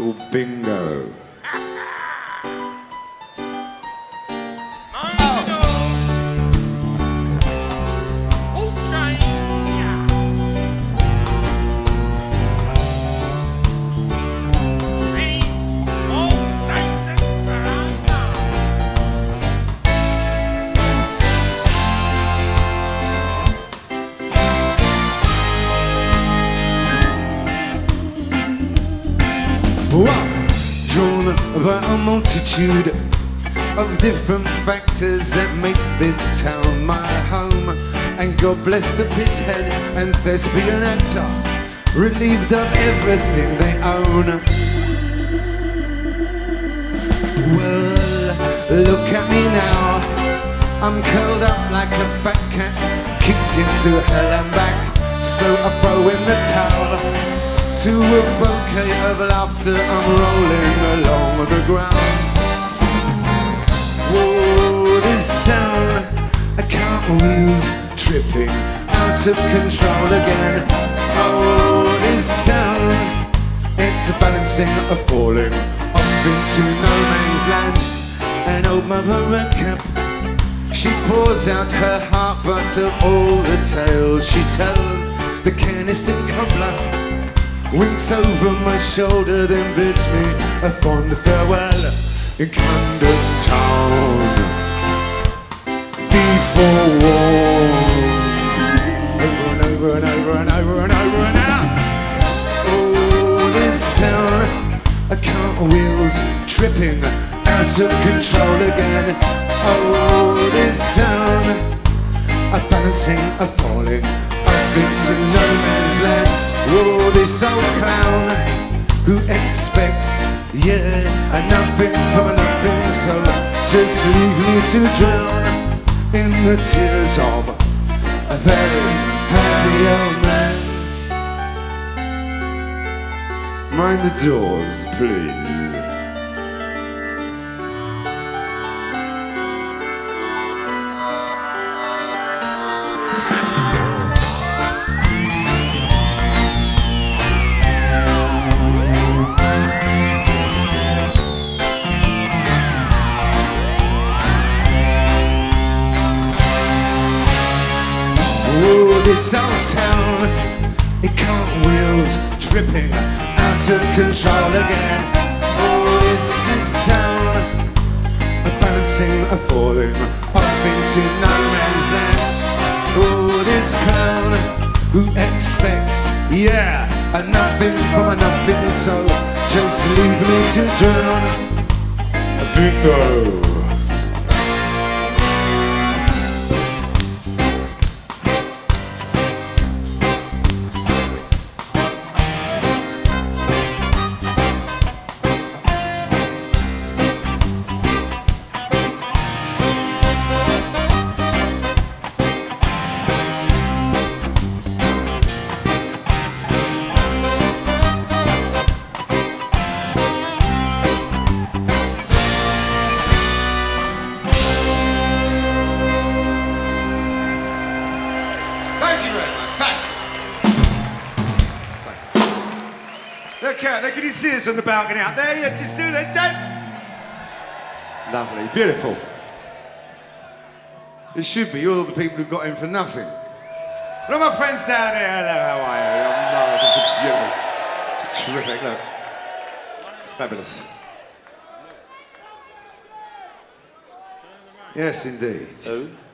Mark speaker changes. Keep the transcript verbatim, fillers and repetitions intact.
Speaker 1: called Bingo. Well, drawn by a multitude of different factors that make this town my home. And God bless the pisshead and thespian actor, relieved of everything they own. Well, look at me now, I'm curled up like a fat cat, kicked into hell and back, so I throw in the towel. To a bouquet of laughter, I'm rolling along the ground. Whoa, this town, I cartwheels tripping out of control again. Oh, this town, it's a balancing, a falling off into no man's land. An old mother cap, she pours out her heart, but of all the tales she tells, the canist and cobbler winks over my shoulder, then bids me a fond farewell in Camden Town. Before war, over and over and over and over and over and out. Oh, this town, a cartwheels tripping out of control again. Oh, this town, a balancing, a falling up into no man's land. Oh, this old clown who expects, yeah, a nothing from a nothing, so just leave me to drown in the tears of a very happy old man. Mind the doors, please. Oh, this old town, it cartwheels dripping out of control again. Oh, this, this town, a balancing, a falling off into no man's land. Oh, this clown who expects, yeah, a nothing from a nothing, so just leave me to drown. Bingo. Look out there, can you see us on the balcony out there? Yeah, just do that, that. Lovely, beautiful. It should be all the people who got in for nothing. Look, my friends down there, hello, how are you? I'm nice, it's beautiful. It's terrific, look. Fabulous. Yes, indeed.
Speaker 2: Who?